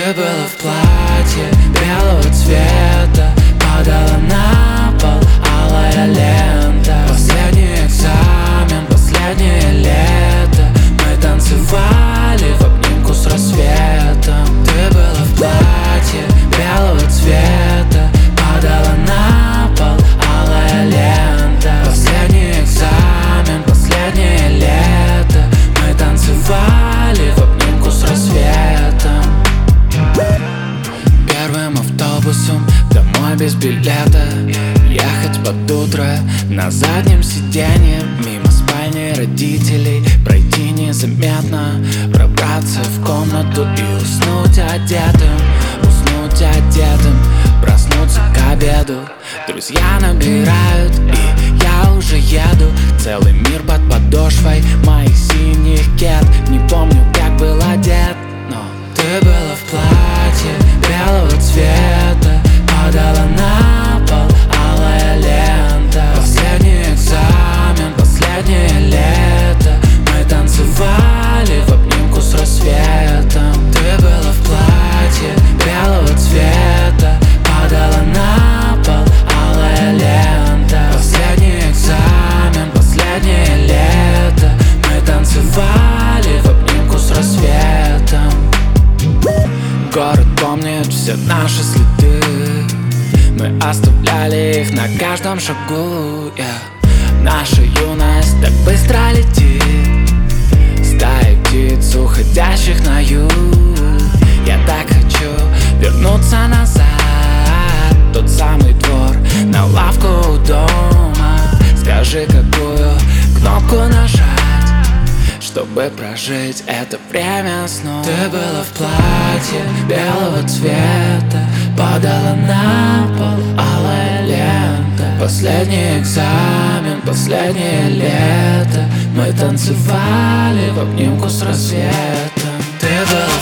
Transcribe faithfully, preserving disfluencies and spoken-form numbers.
Ты была в платье белого цвета, падала на пол алая лента. Последний экзамен, последнее лето, мы танцевали в обнимку с рассветом. Ты была в платье белого цвета, падала на пол алая лента. Последний экзамен, последнее лето, мы танцевали в обнимку с рассветом. Первым автобусом домой без билета, ехать под утро на заднем сиденье, мимо спальни родителей, пройти незаметно, пробраться в комнату и уснуть одетым, уснуть одетым, проснуться к обеду. Друзья набирают, и я уже еду. Целый мир под подошвой моих синих кед. Не помню, как был одет, но ты была в платье белого цвета, падала на пол алая лента. Последний экзамен, последнее лето, мы танцевали в обнимку с рассветом. Ты была в платье белого цвета, падала на пол алая лента. Последний экзамен, последнее лето, мы танцевали в обнимку с рассветом. Город помнит все наши следы, мы оставляли их на каждом шагу, yeah. Наша юность так быстро летит, стаи птиц, уходящих на юг. Я так хочу вернуться назад, тот самый двор, на лавку у дома. Скажи, какую кнопку нажать, чтобы прожить это время снова. Ты была в платье белого цвета, падала на пол алая лента. Последний экзамен, последнее лето, мы танцевали в обнимку с рассветом. Ты была